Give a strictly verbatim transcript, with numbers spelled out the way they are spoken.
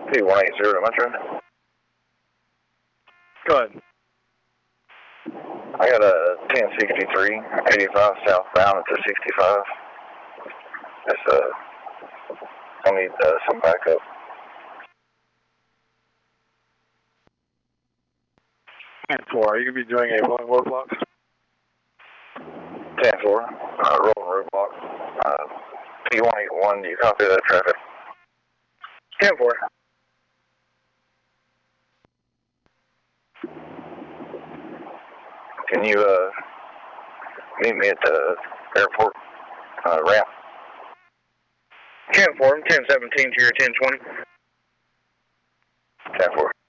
P one eight zero to Metro. Go ahead. I got a ten sixty-three, eighty-five southbound at the sixty-five. That's uh, I need uh, some backup. ten four, are you going to be doing a rolling roadblock? ten four, uh, rolling roadblock. Uh, P one eighty-one, do you copy that traffic? ten four. Can you uh, meet me at the airport uh, ramp? ten four, ten seventeen to your ten twenty. ten four.